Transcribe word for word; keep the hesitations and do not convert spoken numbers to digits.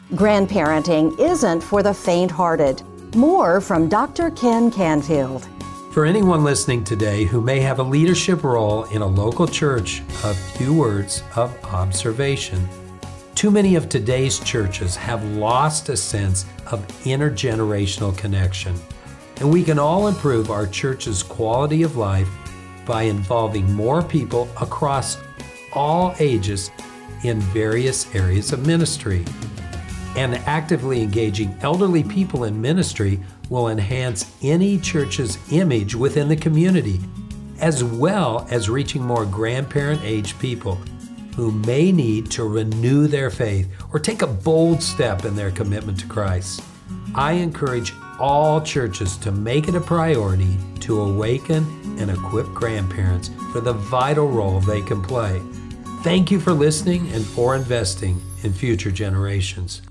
Grandparenting isn't for the faint-hearted. More from Doctor Ken Canfield. For anyone listening today who may have a leadership role in a local church, a few words of observation. Too many of today's churches have lost a sense of intergenerational connection, and we can all improve our church's quality of life by involving more people across all ages in various areas of ministry. And actively engaging elderly people in ministry will enhance any church's image within the community, as well as reaching more grandparent-age people who may need to renew their faith or take a bold step in their commitment to Christ. I encourage all churches to make it a priority to awaken and equip grandparents for the vital role they can play. Thank you for listening and for investing in future generations.